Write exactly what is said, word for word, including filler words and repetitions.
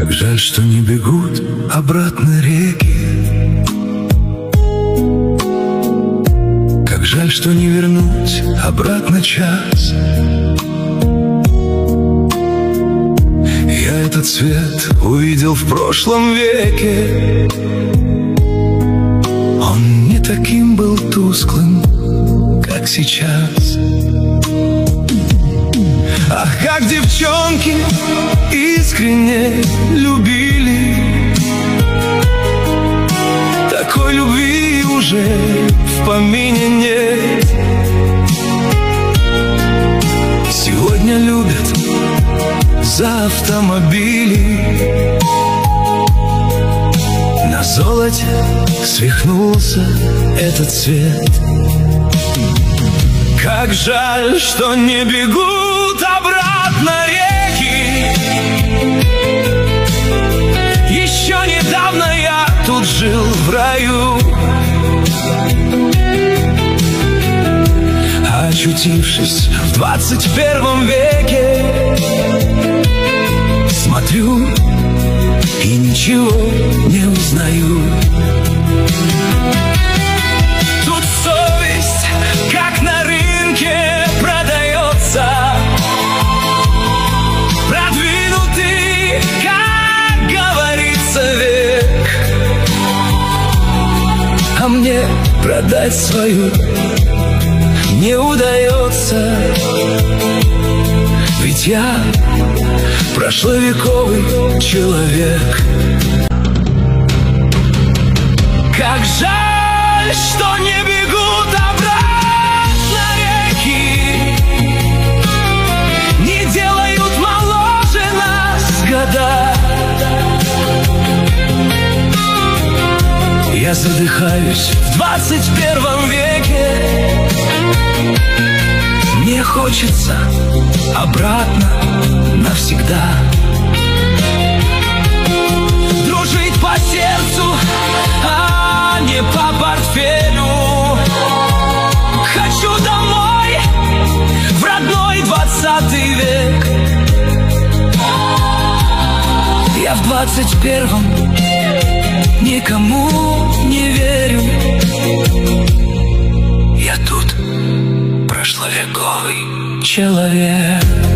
Как жаль, что не бегут обратно реки. Как жаль, что не вернуть обратно час. Я этот свет увидел в прошлом веке. Он не таким был тусклым, как сейчас. Ах, как девчонки искренне любили, такой любви уже в помине нет. Сегодня любят за автомобили. На золоте свихнулся этот цвет. Как жаль, что не бегут обратно реки. Еще недавно я тут жил в раю, очутившись в двадцать первом веке, смотрю и ничего не узнаю. Тут совесть, как на рынке, продается. Продвинутый, как говорится, век. А мне продать свою не удается. Ведь я прошловековый человек. Как жаль, что не бегут обратно реки, не делают моложе нас года. Я задыхаюсь в двадцать первом веке. Мне хочется обратно навсегда. Дружить по сердцу, а не по портфелю. Хочу домой, в родной двадцатый век. Я в двадцать первом никому не верю. Я тут прошловековый человек.